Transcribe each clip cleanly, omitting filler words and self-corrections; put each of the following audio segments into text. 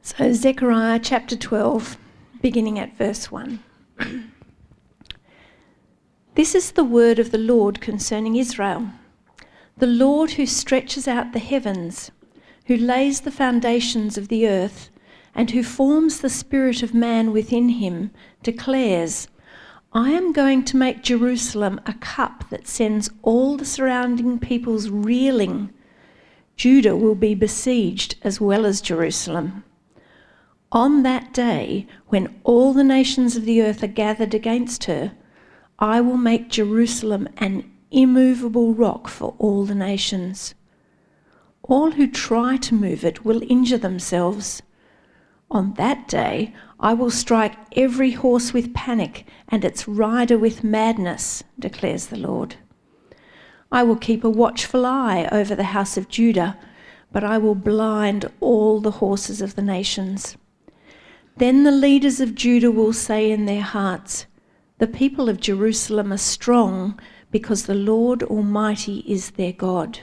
So Zechariah chapter 12, beginning at verse 1. This is the word of the Lord concerning Israel. The Lord who stretches out the heavens, who lays the foundations of the earth, and who forms the spirit of man within him, declares, I am going to make Jerusalem a cup that sends all the surrounding peoples reeling. Judah will be besieged as well as Jerusalem. On that day, when all the nations of the earth are gathered against her, I will make Jerusalem an immovable rock for all the nations. All who try to move it will injure themselves. On that day, I will strike every horse with panic and its rider with madness, declares the Lord. I will keep a watchful eye over the house of Judah, but I will blind all the horses of the nations. Then the leaders of Judah will say in their hearts, the people of Jerusalem are strong because the Lord Almighty is their God.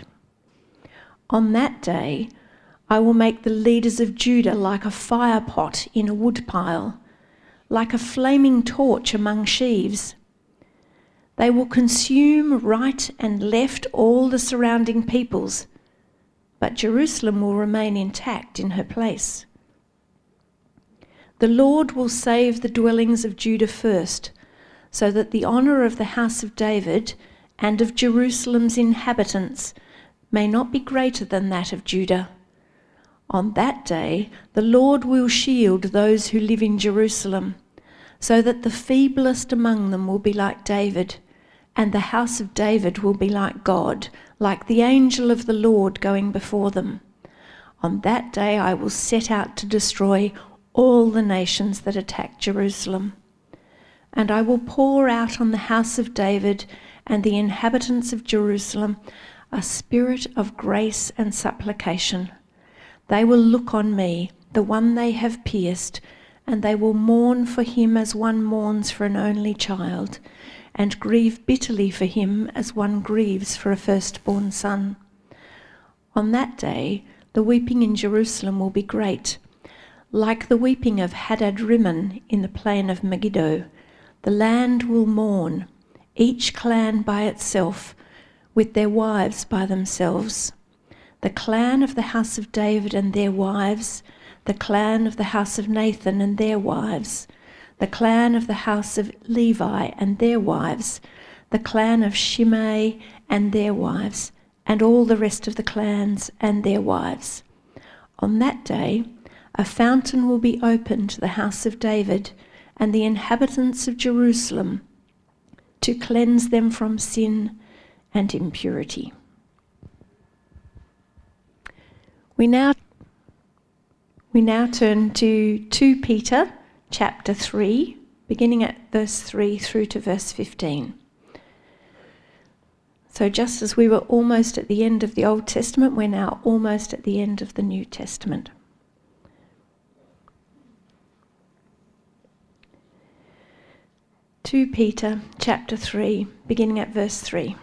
On that day, I will make the leaders of Judah like a fire pot in a woodpile, like a flaming torch among sheaves. They will consume right and left all the surrounding peoples, but Jerusalem will remain intact in her place. The Lord will save the dwellings of Judah first, so that the honour of the house of David and of Jerusalem's inhabitants may not be greater than that of Judah. On that day, the Lord will shield those who live in Jerusalem, so that the feeblest among them will be like David, and the house of David will be like God, like the angel of the Lord going before them. On that day I will set out to destroy all the nations that attack Jerusalem. And I will pour out on the house of David and the inhabitants of Jerusalem a spirit of grace and supplication. They will look on me, the one they have pierced, and they will mourn for him as one mourns for an only child, and grieve bitterly for him as one grieves for a firstborn son. On that day, the weeping in Jerusalem will be great, like the weeping of Hadad-rimmon in the plain of Megiddo. The land will mourn, each clan by itself, with their wives by themselves. The clan of the house of David and their wives, the clan of the house of Nathan and their wives, the clan of the house of Levi and their wives, the clan of Shimei and their wives, and all the rest of the clans and their wives. On that day, a fountain will be opened to the house of David and the inhabitants of Jerusalem to cleanse them from sin and impurity. We now turn to 2 Peter chapter 3, beginning at verse 3 through to verse 15. So just as we were almost at the end of the Old Testament, we're now almost at the end of the New Testament. 2 Peter chapter 3, beginning at verse 3.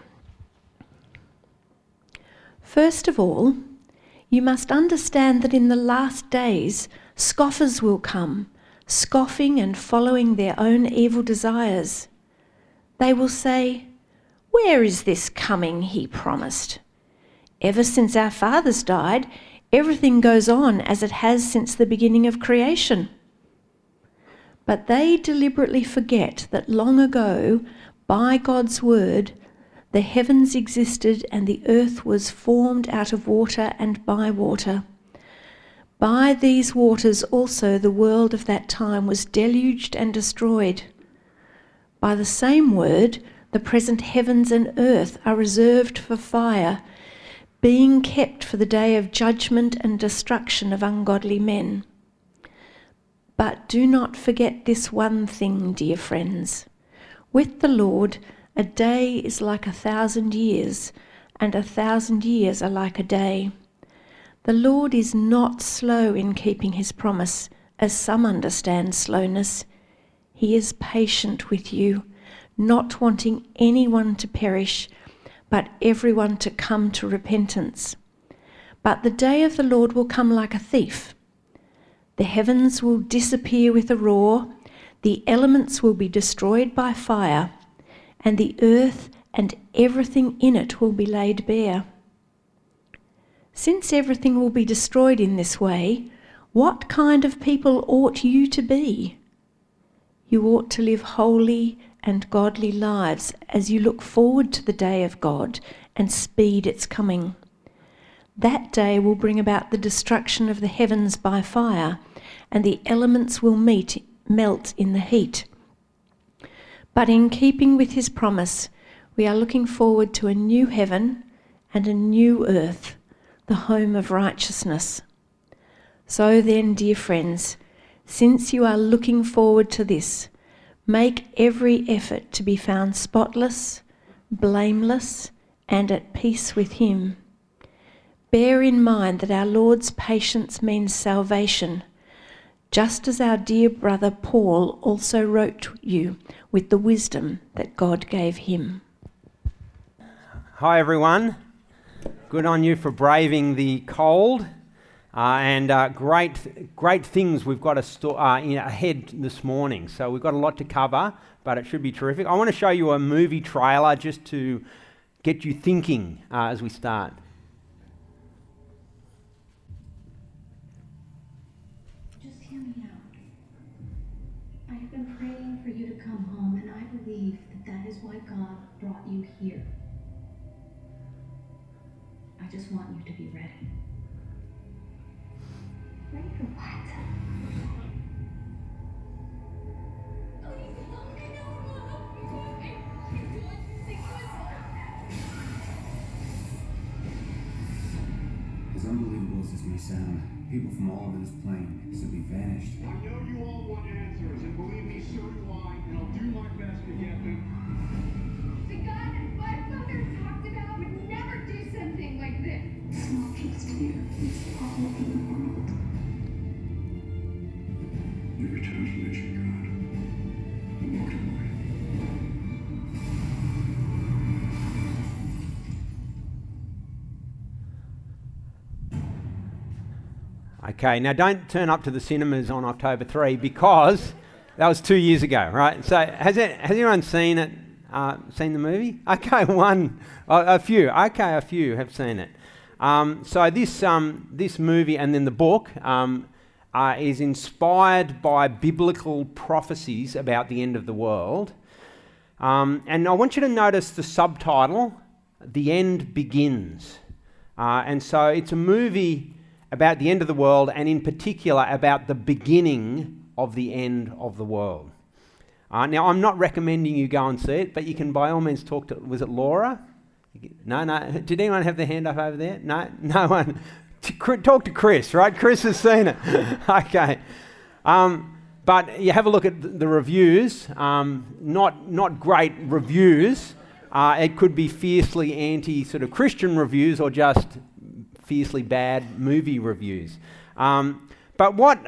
First of all, you must understand that in the last days scoffers will come, scoffing and following their own evil desires. They will say, where is this coming he promised? Ever since our fathers died, everything goes on as it has since the beginning of creation. But they deliberately forget that long ago, by God's word, the heavens existed and the earth was formed out of water and by water. By these waters also the world of that time was deluged and destroyed. By the same word, the present heavens and earth are reserved for fire, being kept for the day of judgment and destruction of ungodly men. But do not forget this one thing, dear friends. With the Lord, a day is like 1,000 years, and 1,000 years are like a day. The Lord is not slow in keeping his promise, as some understand slowness. He is patient with you, not wanting anyone to perish, but everyone to come to repentance. But the day of the Lord will come like a thief. The heavens will disappear with a roar, the elements will be destroyed by fire, and the earth and everything in it will be laid bare. Since everything will be destroyed in this way, what kind of people ought you to be? You ought to live holy and godly lives as you look forward to the day of God and speed its coming. That day will bring about the destruction of the heavens by fire, and the elements will melt in the heat. But in keeping with his promise, we are looking forward to a new heaven and a new earth, the home of righteousness. So then, dear friends, since you are looking forward to this, make every effort to be found spotless, blameless, and at peace with him. Bear in mind that our Lord's patience means salvation, just as our dear brother Paul also wrote you with the wisdom that God gave him. Hi everyone, good on you for braving the cold and great things we've got ahead this morning. So we've got a lot to cover, but it should be terrific. I want to show you a movie trailer just to get you thinking as we start. Praying for you to come home, and I believe that is why God brought you here. I just want you to be ready. Ready for what? As unbelievable as this may sound, people from all over this plane simply vanished. I know you all want answers, and believe me, so do I, and I'll do my best to get them. The guy that my father talked about would never do something like this. Small piece of you is all in the world. You returned to mention God and walked away. Okay, now don't turn up to the cinemas on October 3 because that was 2 years ago, right? So has anyone seen it? Seen the movie? Okay, a few. Okay, a few have seen it. So this movie and then the book is inspired by biblical prophecies about the end of the world. And I want you to notice the subtitle, The End Begins. And so it's a movie about the end of the world, and in particular about the beginning of the end of the world. Now, I'm not recommending you go and see it, but you can by all means talk to, was it Laura? No. Did anyone have their hand up over there? No one. Talk to Chris, right? Chris has seen it. Okay. But you have a look at the reviews. Not great reviews. It could be fiercely anti sort of Christian reviews or just fiercely bad movie reviews. But what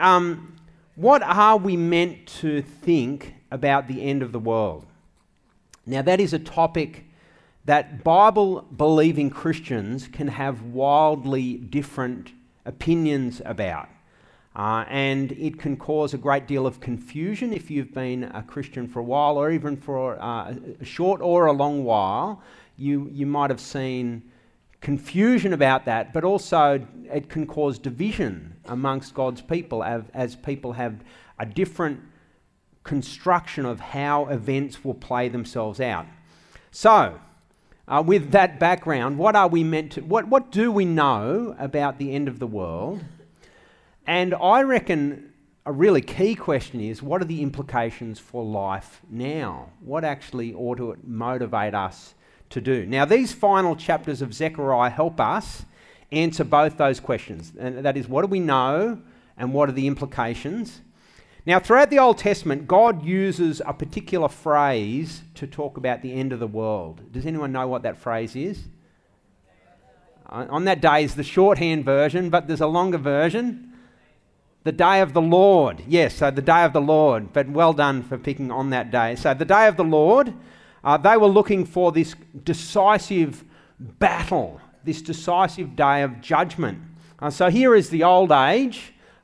are we meant to think about the end of the world? Now that is a topic that Bible-believing Christians can have wildly different opinions about. And it can cause a great deal of confusion if you've been a Christian for a while, or even for a short or a long while. You might have seen confusion about that, but also it can cause division amongst God's people as people have a different construction of how events will play themselves out. So, with that background, what are we meant to? What do we know about the end of the world? And I reckon a really key question is, what are the implications for life now? What actually ought to motivate us to do? Now, these final chapters of Zechariah help us answer both those questions. And that is, what do we know and what are the implications? Now, throughout the Old Testament, God uses a particular phrase to talk about the end of the world. Does anyone know what that phrase is? On that day is the shorthand version, but there's a longer version. The day of the Lord. Yes, so the day of the Lord. But well done for picking on that day. So the day of the Lord, they were looking for this decisive battle, this decisive day of judgment. So here is the old age,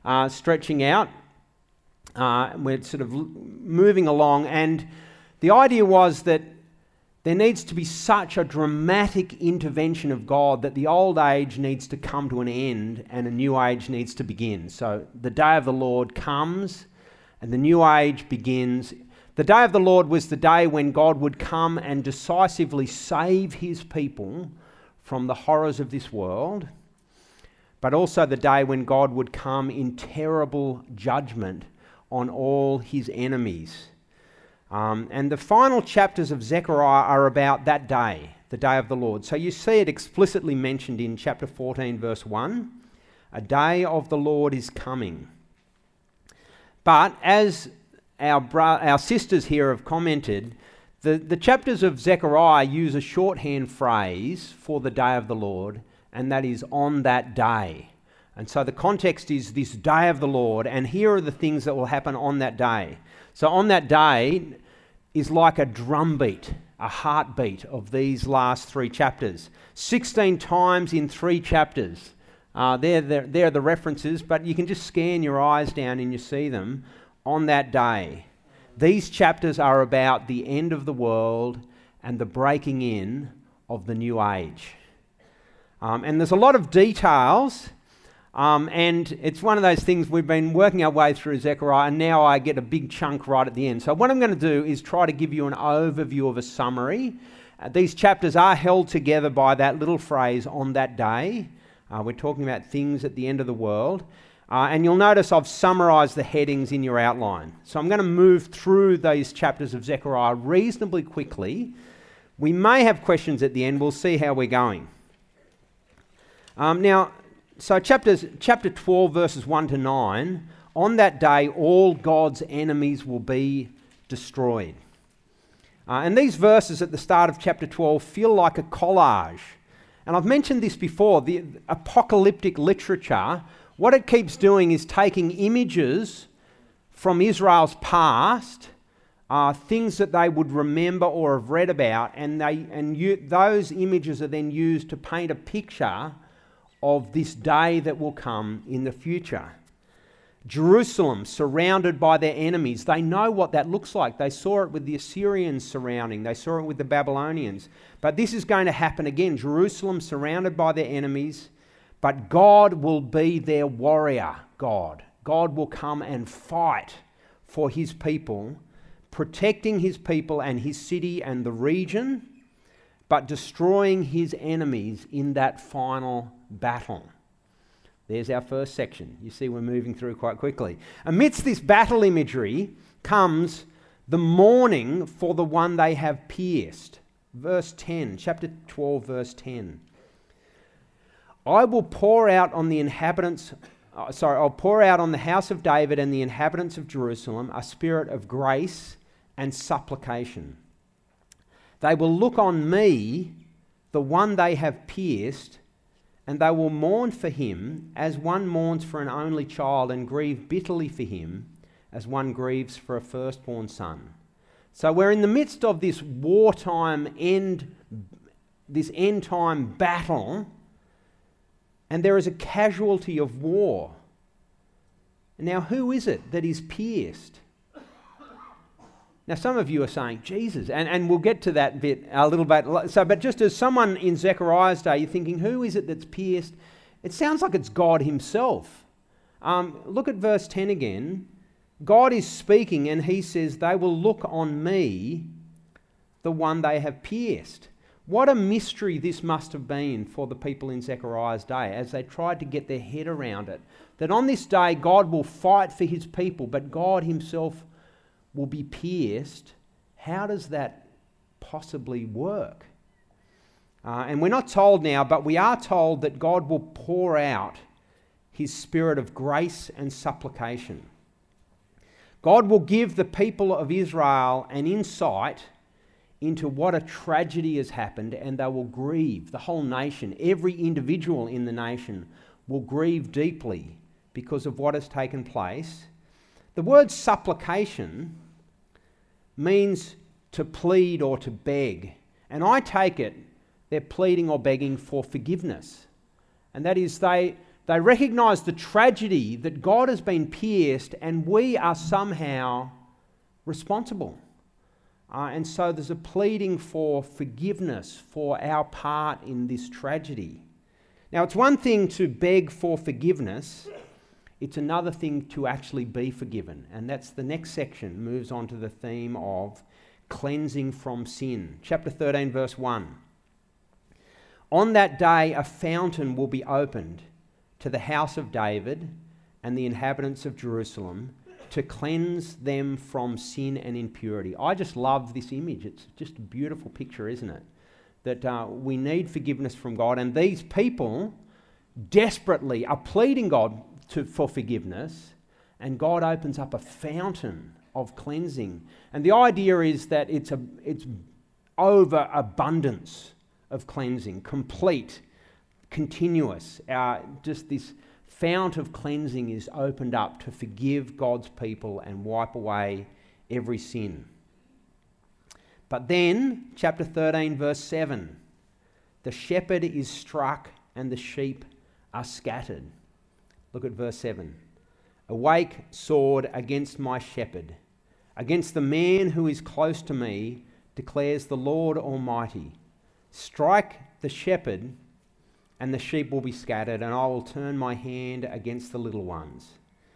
stretching out. We're sort of moving along, and the idea was that there needs to be such a dramatic intervention of God that the old age needs to come to an end and a new age needs to begin. So the day of the Lord comes and the new age begins. The day of the Lord was the day when God would come and decisively save his people from the horrors of this world, but also the day when God would come in terrible judgment on all his enemies. And the final chapters of Zechariah are about that day, the day of the Lord. So you see it explicitly mentioned in chapter 14, verse 1. A day of the Lord is coming. But as our sisters here have commented, the chapters of Zechariah use a shorthand phrase for the day of the Lord, and that is on that day. And so the context is this day of the Lord, and here are the things that will happen on that day. So on that day is like a drumbeat, a heartbeat of these last 3 chapters. 16 times in 3 chapters. They're the references, but you can just scan your eyes down and you see them on that day. These chapters are about the end of the world and the breaking in of the new age. And there's a lot of details. And it's one of those things we've been working our way through Zechariah, and now I get a big chunk right at the end. So what I'm going to do is try to give you an overview of a summary. These chapters are held together by that little phrase, on that day. We're talking about things at the end of the world. And you'll notice I've summarised the headings in your outline. So I'm going to move through these chapters of Zechariah reasonably quickly. We may have questions at the end. We'll see how we're going. So chapter 12, verses 1 to 9, on that day all God's enemies will be destroyed. And these verses at the start of chapter 12 feel like a collage. And I've mentioned this before, the apocalyptic literature, what it keeps doing is taking images from Israel's past, things that they would remember or have read about, and those images are then used to paint a picture of this day that will come in the future. Jerusalem surrounded by their enemies. They know what that looks like. They saw it with the Assyrians surrounding. They saw it with the Babylonians. But this is going to happen again. Jerusalem surrounded by their enemies, but God will be their warrior God. God will come and fight for his people, protecting his people and his city and the region, but destroying his enemies in that final battle. There's our first section. You see we're moving through quite quickly. Amidst this battle imagery comes the mourning for the one they have pierced. Verse 10, chapter 12, verse 10. I'll pour out on the house of David and the inhabitants of Jerusalem a spirit of grace and supplication. They will look on me, the one they have pierced, and they will mourn for him as one mourns for an only child, and grieve bitterly for him as one grieves for a firstborn son. So we're in the midst of this this end time battle, and there is a casualty of war. Now, who is it that is pierced? Now, some of you are saying, Jesus, and we'll get to that bit a little bit. So, but just as someone in Zechariah's day, you're thinking, who is it that's pierced? It sounds like it's God himself. Look at verse 10 again. God is speaking and he says, they will look on me, the one they have pierced. What a mystery this must have been for the people in Zechariah's day as they tried to get their head around it. That on this day, God will fight for his people, but God himself will be pierced. How does that possibly work? And we're not told now, but we are told that God will pour out his spirit of grace and supplication. God will give the people of Israel an insight into what a tragedy has happened, and they will grieve. The whole nation, every individual in the nation will grieve deeply because of what has taken place. The word supplication means to plead or to beg. And I take it they're pleading or begging for forgiveness. And that is they They recognise the tragedy that God has been pierced and we are somehow responsible. And so there's a pleading for forgiveness for our part in this tragedy. Now, it's one thing to beg for forgiveness. It's another thing to actually be forgiven. And that's the next section, moves on to the theme of cleansing from sin. Chapter 13, verse 1. On that day, a fountain will be opened to the house of David and the inhabitants of Jerusalem to cleanse them from sin and impurity. I just love this image. It's just a beautiful picture, isn't it? That we need forgiveness from God, and these people desperately are pleading God for forgiveness, and God opens up a fountain of cleansing. And the idea is that it's overabundance of cleansing, complete, continuous. Just this fount of cleansing is opened up to forgive God's people and wipe away every sin. But then, chapter 13, verse 7, the shepherd is struck and the sheep are scattered. Look at verse 7. Awake, sword, against my shepherd, against the man who is close to me, declares the Lord Almighty. Strike the shepherd, and the sheep will be scattered, and I will turn my hand against the little ones.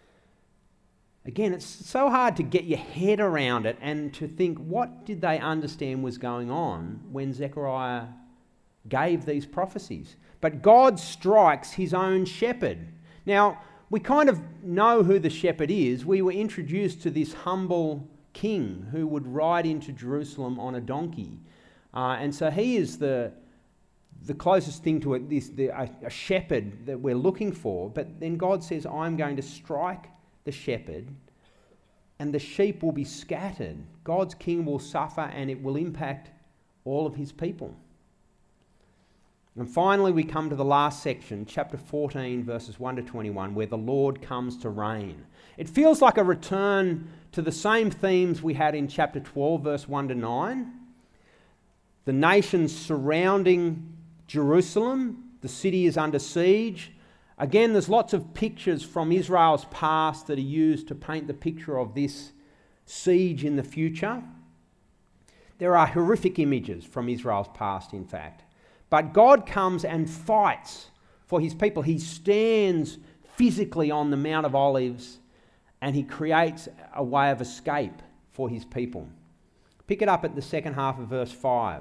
Again, it's so hard to get your head around it and to think, what did they understand was going on when Zechariah gave these prophecies? But God strikes his own shepherd. Now, we kind of know who the shepherd is. We were introduced to this humble king who would ride into Jerusalem on a donkey. And so he is the closest thing to a shepherd that we're looking for. But then God says, I'm going to strike the shepherd and the sheep will be scattered. God's king will suffer and it will impact all of his people. And finally, we come to the last section, chapter 14, verses 1 to 21, where the Lord comes to reign. It feels like a return to the same themes we had in chapter 12, verse 1 to 9. The nations surrounding Jerusalem, the city is under siege. Again, there's lots of pictures from Israel's past that are used to paint the picture of this siege in the future. There are horrific images from Israel's past, in fact. But God comes and fights for his people. He stands physically on the Mount of Olives and he creates a way of escape for his people. Pick it up at the second half of verse 5.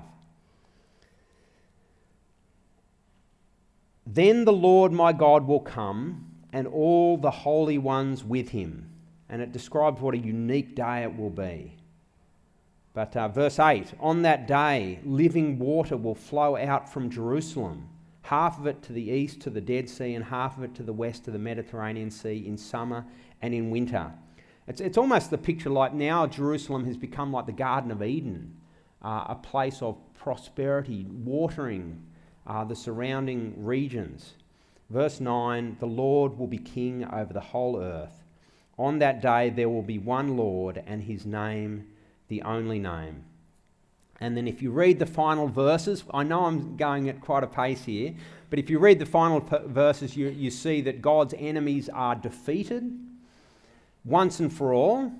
Then the Lord my God will come, and all the holy ones with him. And it describes what a unique day it will be. But verse 8, on that day, living water will flow out from Jerusalem, half of it to the east to the Dead Sea, and half of it to the west to the Mediterranean Sea in summer and in winter. It's almost the picture like now Jerusalem has become like the Garden of Eden, a place of prosperity, watering the surrounding regions. Verse 9, the Lord will be king over the whole earth. On that day there will be one Lord, and his name the only name. And then if you read the final verses, I know I'm going at quite a pace here, but if you read the final verses, you see that God's enemies are defeated once and for all.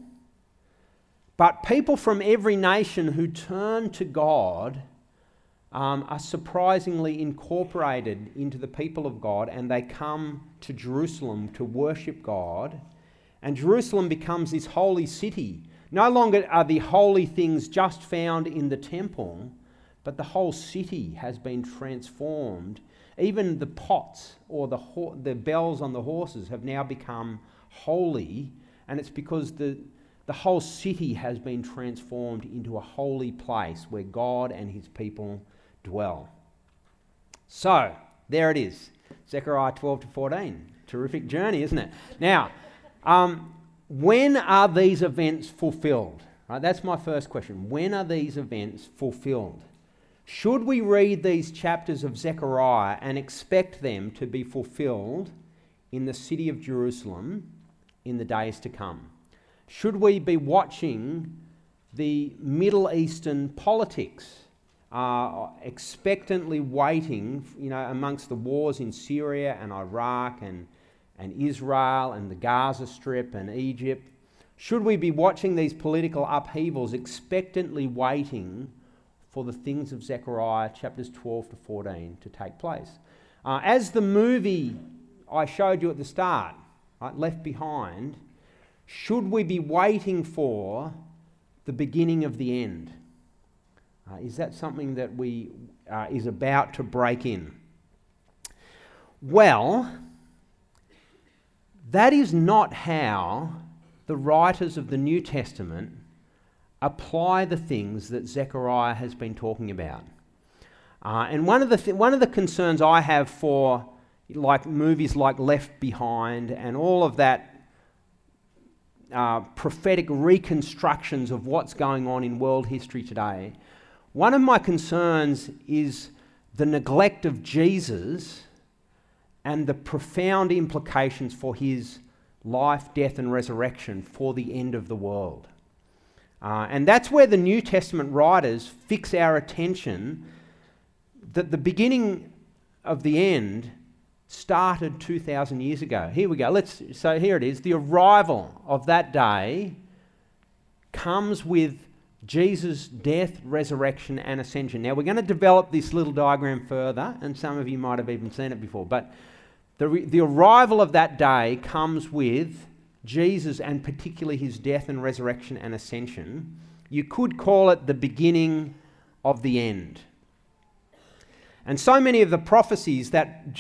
But people from every nation who turn to God are surprisingly incorporated into the people of God, and they come to Jerusalem to worship God. And Jerusalem becomes this holy city. No longer are the holy things just found in the temple, but the whole city has been transformed. Even the pots or the bells on the horses have now become holy, and it's because the whole city has been transformed into a holy place where God and his people dwell. So, there it is. Zechariah 12 to 14. Terrific journey, isn't it? Now, when are these events fulfilled? Right, that's my first question. When are these events fulfilled? Should we read these chapters of Zechariah and expect them to be fulfilled in the city of Jerusalem in the days to come? Should we be watching the Middle Eastern politics expectantly waiting, amongst the wars in Syria and Iraq and Israel and the Gaza Strip and Egypt? Should we be watching these political upheavals expectantly waiting for the things of Zechariah chapters 12 to 14 to take place? As the movie I showed you at the start, right, Left Behind, should we be waiting for the beginning of the end? Is that something that is about to break in? Well, that is not how the writers of the New Testament apply the things that Zechariah has been talking about. And one of the concerns I have for movies like Left Behind and all of that prophetic reconstructions of what's going on in world history today, one of my concerns is the neglect of Jesus and the profound implications for his life, death and resurrection for the end of the world. And that's where the New Testament writers fix our attention, that the beginning of the end started 2,000 years ago. Here we go. So here it is. The arrival of that day comes with Jesus' death, resurrection and ascension. Now we're going to develop this little diagram further, and some of you might have even seen it before, but the arrival of that day comes with Jesus and particularly his death and resurrection and ascension. You could call it the beginning of the end. And so many of the prophecies that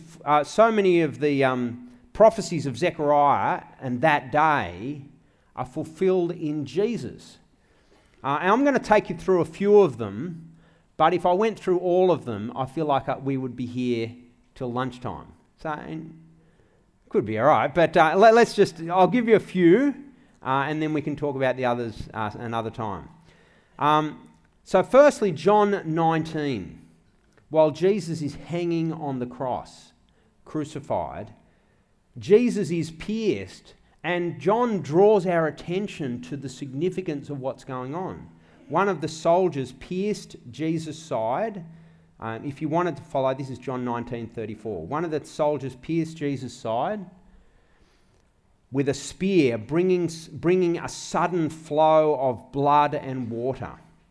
prophecies of Zechariah and that day are fulfilled in Jesus. And I'm going to take you through a few of them, but if I went through all of them, I feel like we would be here till lunchtime. So, could be all right, but I'll give you a few, and then we can talk about the others another time. So firstly, John 19. While Jesus is hanging on the cross, crucified, Jesus is pierced, and John draws our attention to the significance of what's going on. One of the soldiers pierced Jesus' side. If you wanted to follow, this is John 19:34. One of the soldiers pierced Jesus' side with a spear, bringing a sudden flow of blood and water.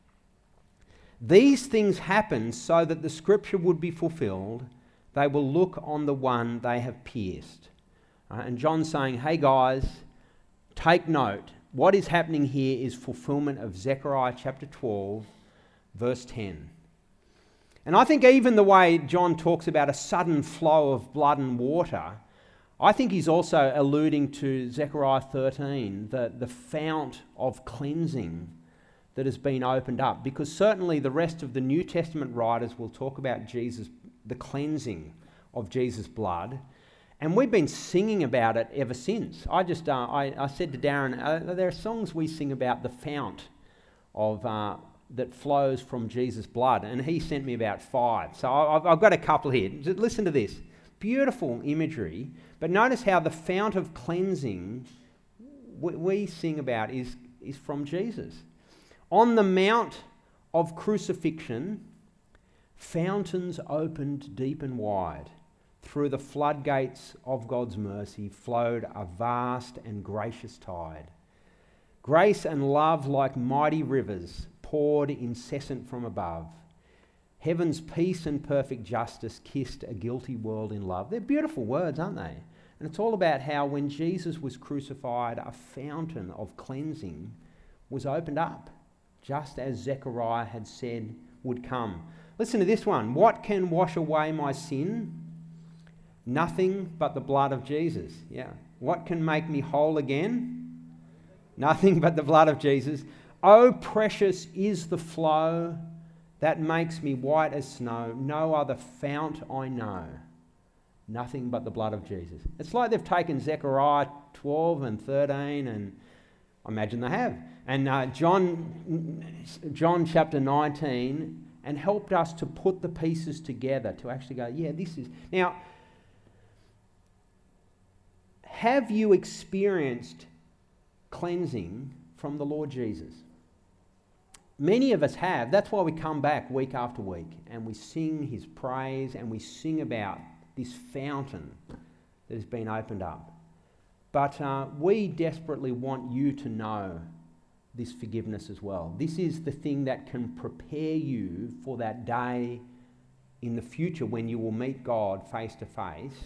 These things happened so that the scripture would be fulfilled. They will look on the one they have pierced. And John's saying, hey guys, take note. What is happening here is fulfillment of Zechariah chapter 12, verse 10. And I think even the way John talks about a sudden flow of blood and water, I think he's also alluding to Zechariah 13, the fount of cleansing that has been opened up, because certainly the rest of the New Testament writers will talk about Jesus, the cleansing of Jesus' blood, and we've been singing about it ever since. I said to Darren, there are songs we sing about the fount of that flows from Jesus' blood, and he sent me about 5. So I've got a couple here. Just listen to this. Beautiful imagery, but notice how the fount of cleansing we sing about is from Jesus. On the Mount of Crucifixion, fountains opened deep and wide. Through the floodgates of God's mercy flowed a vast and gracious tide. Grace and love like mighty rivers poured incessant from above. Heaven's peace and perfect justice kissed a guilty world in love. They're beautiful words, aren't they? And it's all about how when Jesus was crucified, a fountain of cleansing was opened up, just as Zechariah had said would come. Listen to this one. What can wash away my sin? Nothing but the blood of Jesus. Yeah. What can make me whole again? Nothing but the blood of Jesus. Oh, precious is the flow that makes me white as snow. No other fount I know. Nothing but the blood of Jesus. It's like they've taken Zechariah 12 and 13, and I imagine they have, and John chapter 19, and helped us to put the pieces together to actually go, yeah, this is... Now, have you experienced cleansing from the Lord Jesus? many of us have. That's why we come back week after week and we sing his praise and we sing about this fountain that has been opened up. But we desperately want you to know this forgiveness as well. This is the thing that can prepare you for that day in the future when you will meet God face to face.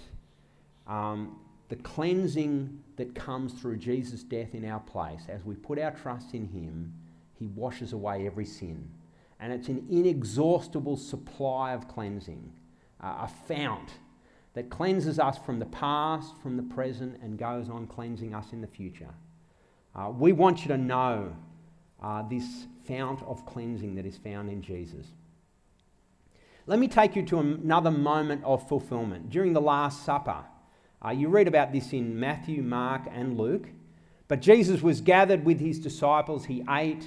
The cleansing that comes through Jesus' death in our place, as we put our trust in him, he washes away every sin. And it's an inexhaustible supply of cleansing, a fount that cleanses us from the past, from the present, and goes on cleansing us in the future. We want you to know this fount of cleansing that is found in Jesus. Let me take you to another moment of fulfillment. During the Last Supper, you read about this in Matthew, Mark, and Luke. But Jesus was gathered with his disciples. He ate.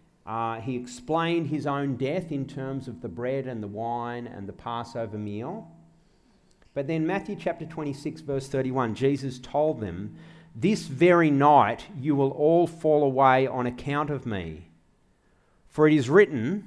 He explained his own death in terms of the bread and the wine and the Passover meal. But then Matthew chapter 26, verse 31, Jesus told them, "This very night you will all fall away on account of me. For it is written,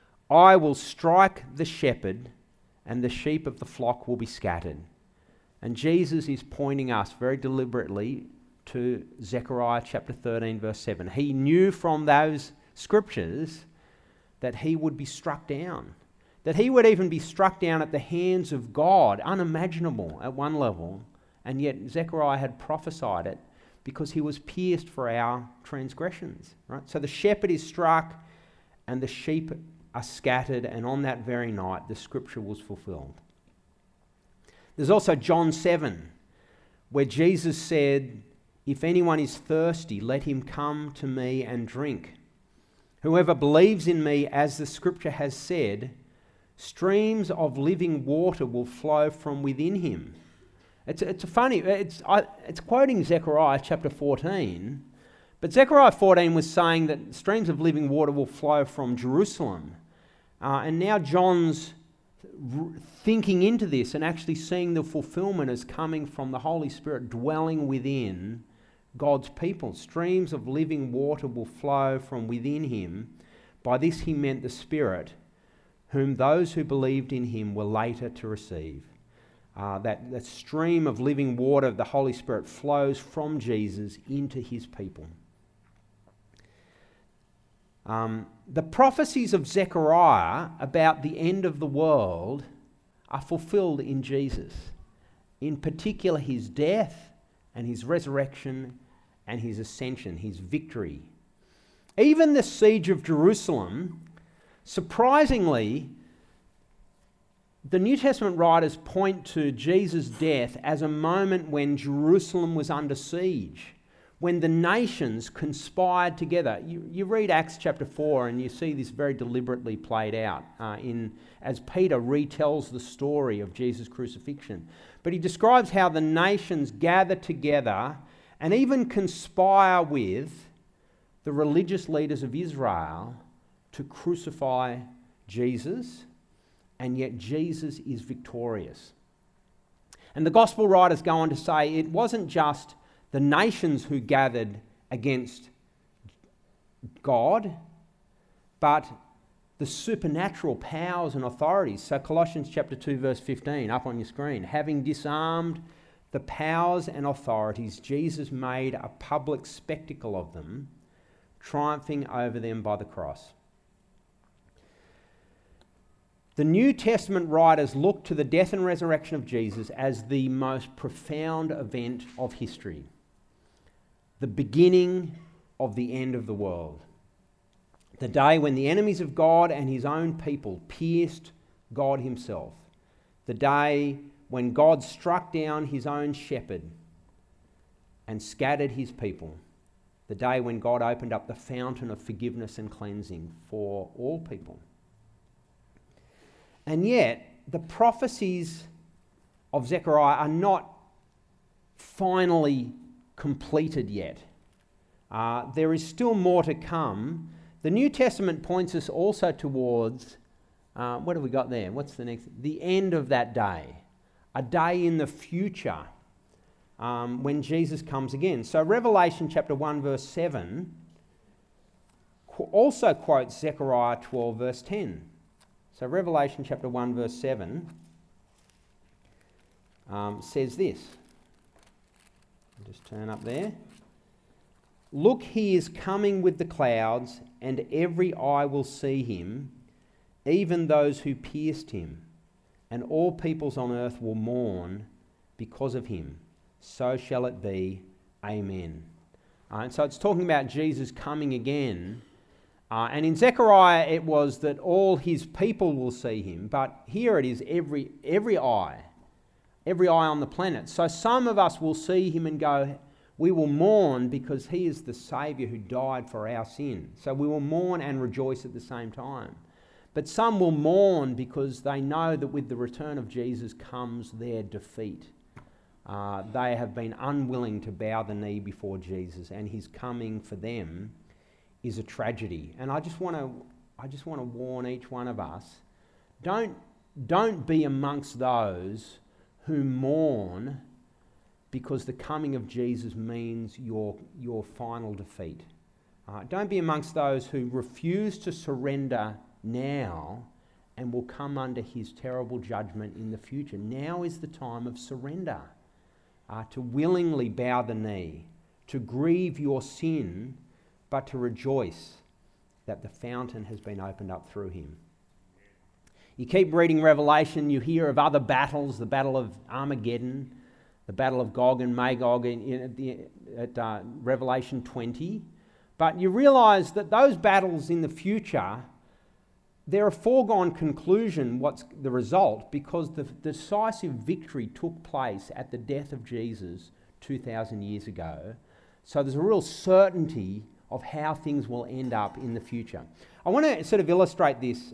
I will strike the shepherd, and the sheep of the flock will be scattered." And Jesus is pointing us very deliberately to Zechariah chapter 13, verse 7. He knew from those scriptures that he would be struck down, that he would even be struck down at the hands of God, unimaginable at one level. And yet Zechariah had prophesied it because he was pierced for our transgressions. Right? So the shepherd is struck and the sheep are scattered, and on that very night the scripture was fulfilled. There's also John 7, where Jesus said, "If anyone is thirsty, let him come to me and drink. Whoever believes in me, as the scripture has said, streams of living water will flow from within him." It's quoting Zechariah chapter 14, but Zechariah 14 was saying that streams of living water will flow from Jerusalem. And now John's thinking into this and actually seeing the fulfillment as coming from the Holy Spirit dwelling within God's people. Streams of living water will flow from within him. By this he meant the Spirit, whom those who believed in him were later to receive. That stream of living water of the Holy Spirit flows from Jesus into his people. The prophecies of Zechariah about the end of the world are fulfilled in Jesus. In particular, his death and his resurrection and his ascension, his victory. Even the siege of Jerusalem, surprisingly, the New Testament writers point to Jesus' death as a moment when Jerusalem was under siege, when the nations conspired together. You read Acts chapter 4 and you see this very deliberately played out as Peter retells the story of Jesus' crucifixion. But he describes how the nations gather together and even conspire with the religious leaders of Israel to crucify Jesus, and yet Jesus is victorious. And the gospel writers go on to say it wasn't just the nations who gathered against God, but the supernatural powers and authorities. So Colossians chapter 2 verse 15 up on your screen. Having disarmed the powers and authorities, Jesus made a public spectacle of them, triumphing over them by the cross. The New Testament writers look to the death and resurrection of Jesus as the most profound event of history, the beginning of the end of the world, the day when the enemies of God and his own people pierced God himself, the day when God struck down his own shepherd and scattered his people, the day when God opened up the fountain of forgiveness and cleansing for all people. And yet, the prophecies of Zechariah are not finally completed yet. There is still more to come. The New Testament points us also towards, what have we got there? What's the next? The end of that day. A day in the future when Jesus comes again. So Revelation chapter 1 verse 7 also quotes Zechariah 12 verse 10. So Revelation chapter 1 verse 7 says this. I'll just turn up there. Look, he is coming with the clouds, and every eye will see him, even those who pierced him, and all peoples on earth will mourn because of him. So shall it be. Amen. And so it's talking about Jesus coming again. And in Zechariah it was that all his people will see him, but here it is every eye on the planet. So some of us will see him and go, we will mourn because he is the Saviour who died for our sin. So we will mourn and rejoice at the same time. But some will mourn because they know that with the return of Jesus comes their defeat. They have been unwilling to bow the knee before Jesus, and his coming for them is a tragedy. And I just want to warn each one of us, don't be amongst those who mourn because the coming of Jesus means your final defeat. Don't be amongst those who refuse to surrender now and will come under his terrible judgment in the future. Now is the time of surrender, to willingly bow the knee, to grieve your sin, but to rejoice that the fountain has been opened up through him. You keep reading Revelation, you hear of other battles, the battle of Armageddon, the battle of Gog and Magog at Revelation 20. But you realise that those battles in the future, they're a foregone conclusion what's the result, because the decisive victory took place at the death of Jesus 2,000 years ago. So there's a real certainty of how things will end up in the future. I want to sort of illustrate this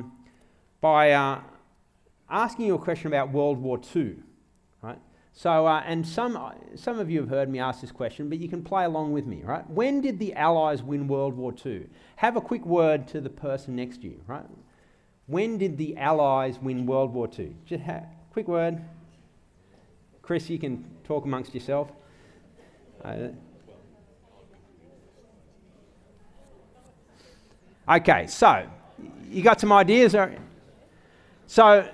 by asking you a question about World War II, right? So, and some of you have heard me ask this question, but you can play along with me, right? When did the Allies win World War II? Have a quick word to the person next to you, right? When did the Allies win World War II? Just quick word. Chris, you can talk amongst yourself. Okay, so you got some ideas? So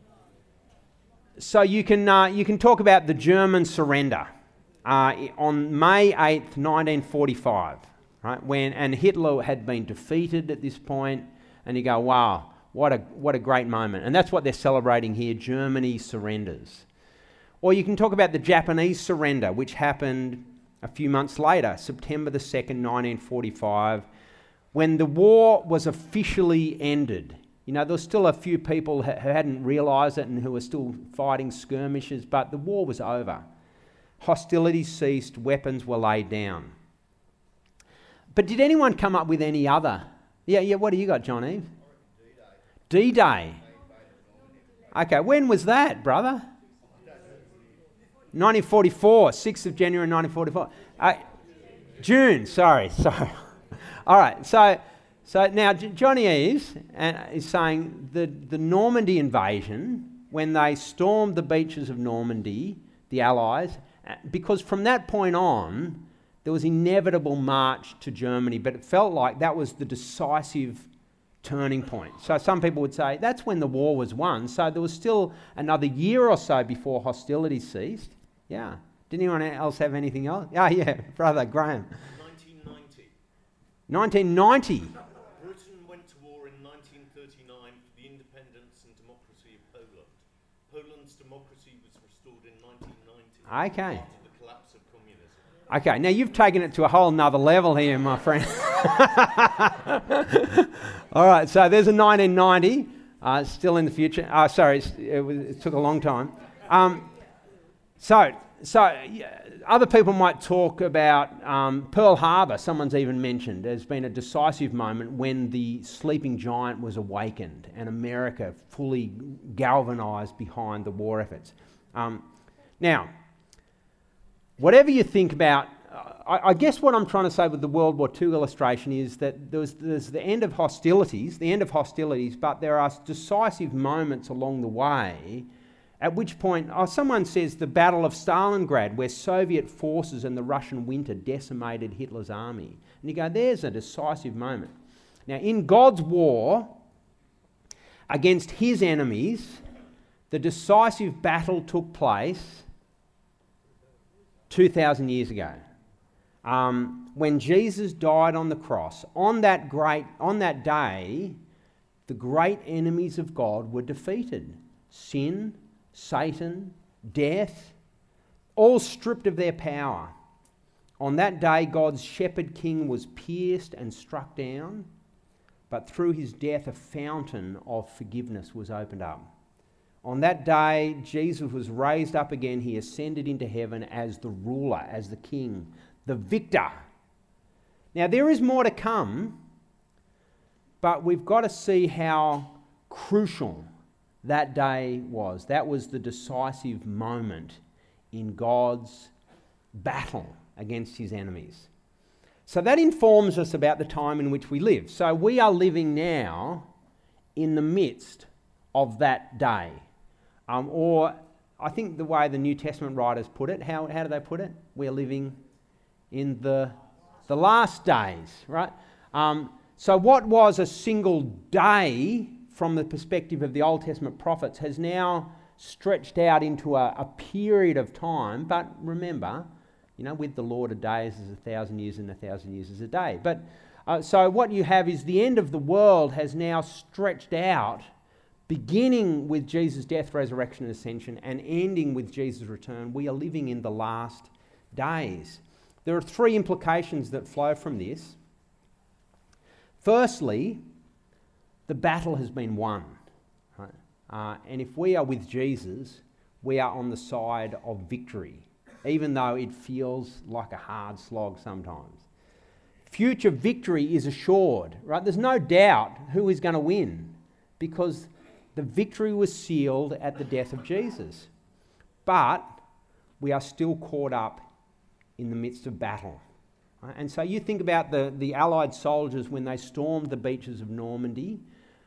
you can talk about the German surrender on May 8th, 1945, right? And Hitler had been defeated at this point, and you go, wow, what a great moment. And that's what they're celebrating here, Germany surrenders. Or you can talk about the Japanese surrender, which happened a few months later, September the 2nd, 1945, when the war was officially ended. You know, there were still a few people who hadn't realised it and who were still fighting skirmishes, but the war was over. Hostilities ceased, weapons were laid down. But did anyone come up with any other? Yeah, what do you got, John Eve? D-Day. Okay, when was that, brother? 1944, 6th of January 1944. June, sorry. All right, so now Johnny Eves is saying the Normandy invasion, when they stormed the beaches of Normandy, the Allies, because from that point on, there was inevitable march to Germany, but it felt like that was the decisive turning point. So some people would say that's when the war was won, so there was still another year or so before hostilities ceased. Yeah. Did anyone else have anything else? Oh, yeah, brother Graham. 1990. 1990? Britain went to war in 1939 for the independence and democracy of Poland. Poland's democracy was restored in 1990. Okay. After the collapse of communism. Okay, now you've taken it to a whole nother level here, my friend. All right, so there's a 1990, still in the future. It took a long time. So other people might talk about Pearl Harbor. Someone's even mentioned there's been a decisive moment when the sleeping giant was awakened and America fully galvanised behind the war efforts. Now, whatever you think about, I guess what I'm trying to say with the World War II illustration is that there's the end of hostilities, but there are decisive moments along the way At which point, someone says the Battle of Stalingrad, where Soviet forces and the Russian winter decimated Hitler's army. And you go, there's a decisive moment. Now, in God's war against his enemies, the decisive battle took place 2,000 years ago. When Jesus died on the cross, on that day, the great enemies of God were defeated. Sin, Satan, death, all stripped of their power. On that day, God's shepherd king was pierced and struck down, but through his death, a fountain of forgiveness was opened up. On that day, Jesus was raised up again. He ascended into heaven as the ruler, as the king, the victor. Now, there is more to come, but we've got to see how crucial that day was. That was the decisive moment in God's battle against his enemies. So that informs us about the time in which we live. So we are living now in the midst of that day. Or I think the way the New Testament writers put it, how do they put it? We're living in the last days, right? So what was a single day from the perspective of the Old Testament prophets has now stretched out into a period of time. But remember, with the Lord, a day is 1,000 years and 1,000 years is a day. But so what you have is the end of the world has now stretched out, beginning with Jesus' death, resurrection and ascension, and ending with Jesus' return. We are living in the last days. There are three implications that flow from this. Firstly, the battle has been won. Right? And if we are with Jesus, we are on the side of victory, even though it feels like a hard slog sometimes. Future victory is assured, right? There's no doubt who is going to win because the victory was sealed at the death of Jesus. But we are still caught up in the midst of battle. Right? And so you think about the Allied soldiers when they stormed the beaches of Normandy,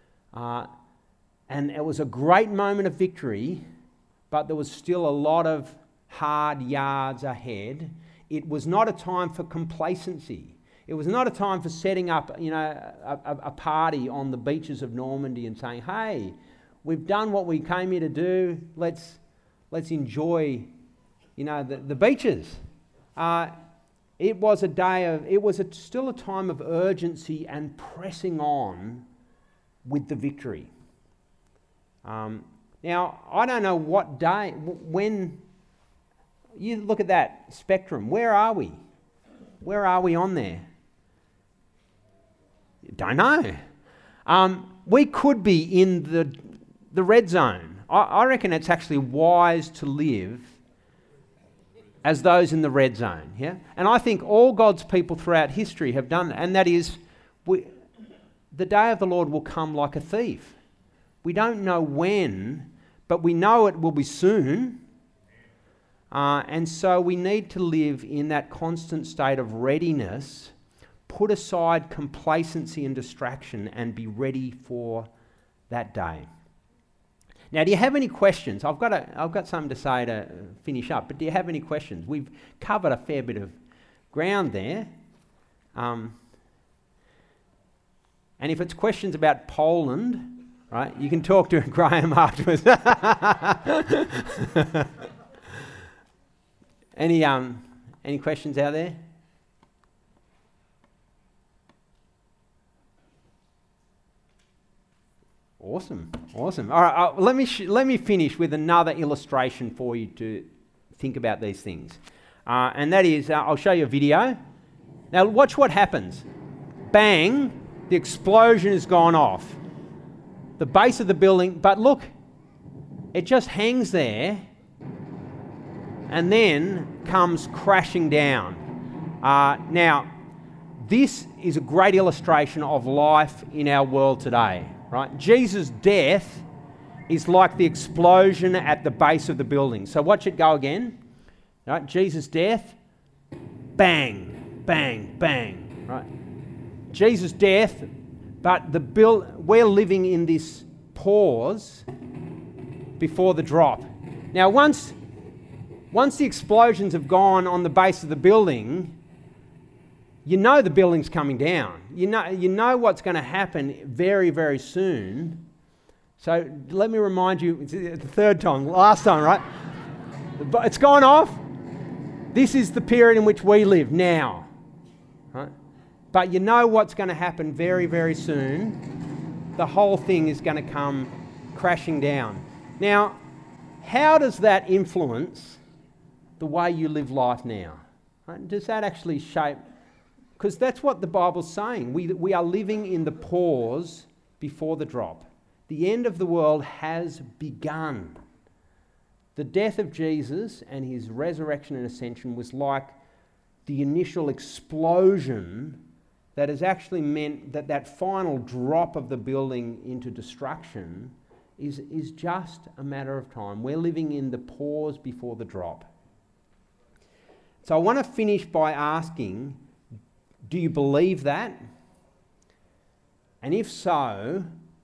and it was a great moment of victory, but there was still a lot of hard yards ahead. It was not a time for complacency. It was not a time for setting up, a party on the beaches of Normandy and saying, "Hey, we've done what we came here to do. Let's enjoy, the beaches." It was still a time of urgency and pressing on with the victory. Now, I don't know what day, when you look at that spectrum, where are we? Where are we on there? Don't know. We could be in the red zone. I reckon it's actually wise to live as those in the red zone. Yeah, and I think all God's people throughout history have done that, and that is, the day of the Lord will come like a thief. We don't know when, but we know it will be soon. And so we need to live in that constant state of readiness, put aside complacency and distraction, and be ready for that day. Now, do you have any questions? I've got something to say to finish up, but do you have any questions? We've covered a fair bit of ground there. And if it's questions about Poland, right, you can talk to Graham afterwards. Any questions out there? Awesome. All right, let me finish with another illustration for you to think about these things. And that is, I'll show you a video. Now watch what happens. Bang, the explosion has gone off. The base of the building, but look, it just hangs there and then comes crashing down. Now, this is a great illustration of life in our world today, right? Jesus' death is like the explosion at the base of the building. So watch it go again. Right? Jesus' death, bang, bang, bang. Right? Jesus' death, but we're living in this pause before the drop. Now, once the explosions have gone on the base of the building, you know the building's coming down. You know what's going to happen very, very soon. So let me remind you, it's the third time, last time, right? But it's gone off. This is the period in which we live now. Right? But you know what's going to happen very, very soon. The whole thing is going to come crashing down. Now, how does that influence the way you live life now? Right? Does that actually shape? Because that's what the Bible's saying. We are living in the pause before the drop. The end of the world has begun. The death of Jesus and his resurrection and ascension was like the initial explosion that has actually meant that that final drop of the building into destruction is just a matter of time. We're living in the pause before the drop. So I want to finish by asking, do you believe that? And if so,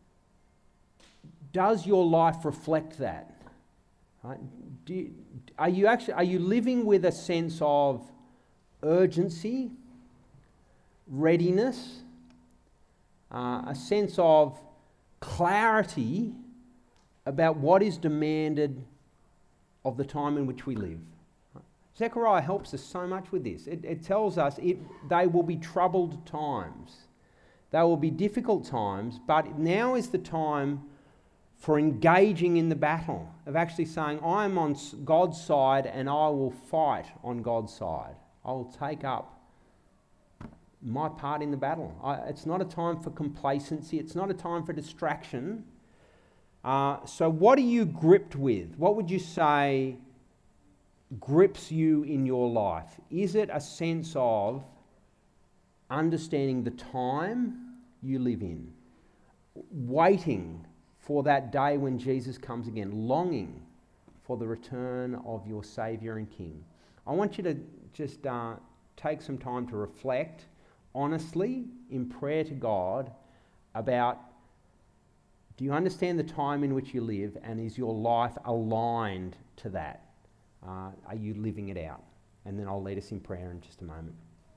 does your life reflect that? Right? Are you living with a sense of urgency, readiness, a sense of clarity about what is demanded of the time in which we live? Zechariah helps us so much with this. It tells us they will be troubled times. They will be difficult times, but now is the time for engaging in the battle, of actually saying, I am on God's side and I will fight on God's side. I will take up my part in the battle. It's not a time for complacency. It's not a time for distraction. So what are you gripped with? What would you say grips you in your life? Is it a sense of understanding the time you live in, waiting for that day when Jesus comes again, longing for the return of your Saviour and King? I want you to just take some time to reflect honestly in prayer to God about, do you understand the time in which you live, and is your life aligned to that? Are you living it out? And then I'll lead us in prayer in just a moment.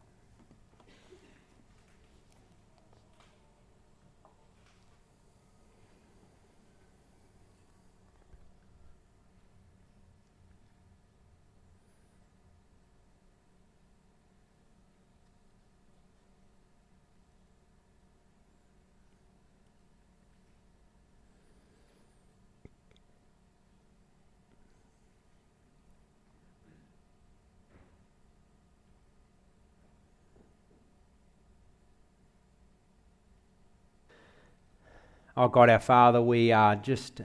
Oh God, our Father, we are just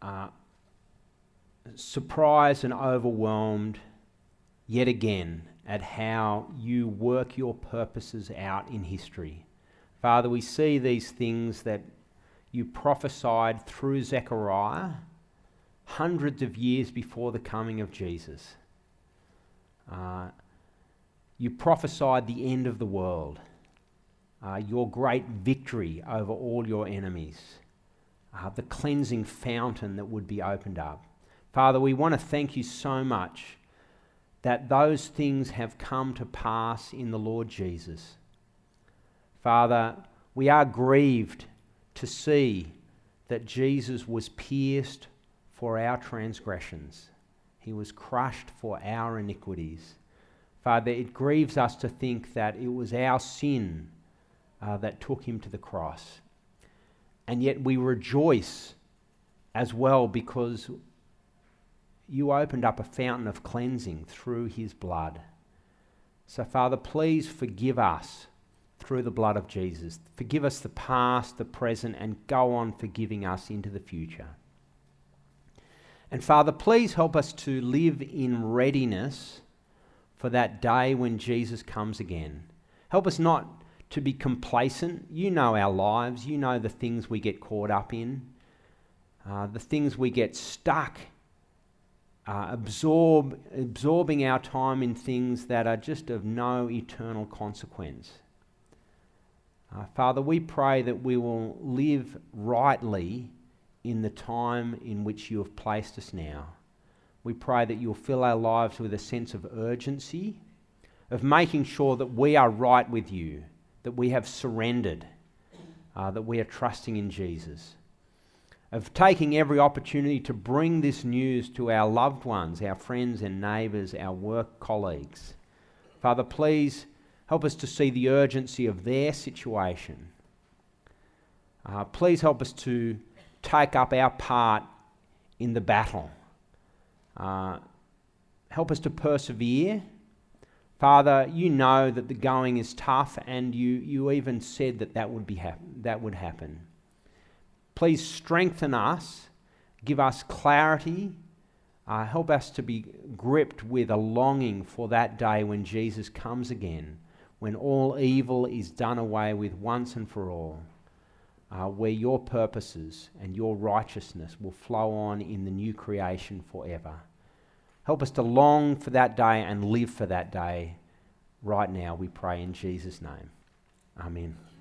surprised and overwhelmed yet again at how you work your purposes out in history. Father, we see these things that you prophesied through Zechariah hundreds of years before the coming of Jesus. You prophesied the end of the world, your great victory over all your enemies, the cleansing fountain that would be opened up. Father, we want to thank you so much that those things have come to pass in the Lord Jesus. Father, we are grieved to see that Jesus was pierced for our transgressions. He was crushed for our iniquities. Father, it grieves us to think that it was our sin that took him to the cross. And yet we rejoice as well because you opened up a fountain of cleansing through his blood. So Father, please forgive us through the blood of Jesus. Forgive us the past, the present, and go on forgiving us into the future. And Father, please help us to live in readiness for that day when Jesus comes again. Help us not to be complacent. You know our lives. You know the things we get caught up in, the things we get stuck, absorbing our time in things that are just of no eternal consequence. Father, we pray that we will live rightly in the time in which you have placed us now. We pray that you'll fill our lives with a sense of urgency, of making sure that we are right with you, that we have surrendered, that we are trusting in Jesus, of taking every opportunity to bring this news to our loved ones, our friends and neighbours, our work colleagues. Father, please help us to see the urgency of their situation. Please help us to take up our part in the battle. Help us to persevere. Father, you know that the going is tough, and you even said that would happen. Please strengthen us, give us clarity, help us to be gripped with a longing for that day when Jesus comes again, when all evil is done away with once and for all, where your purposes and your righteousness will flow on in the new creation forever. Help us to long for that day and live for that day right now, we pray in Jesus' name. Amen.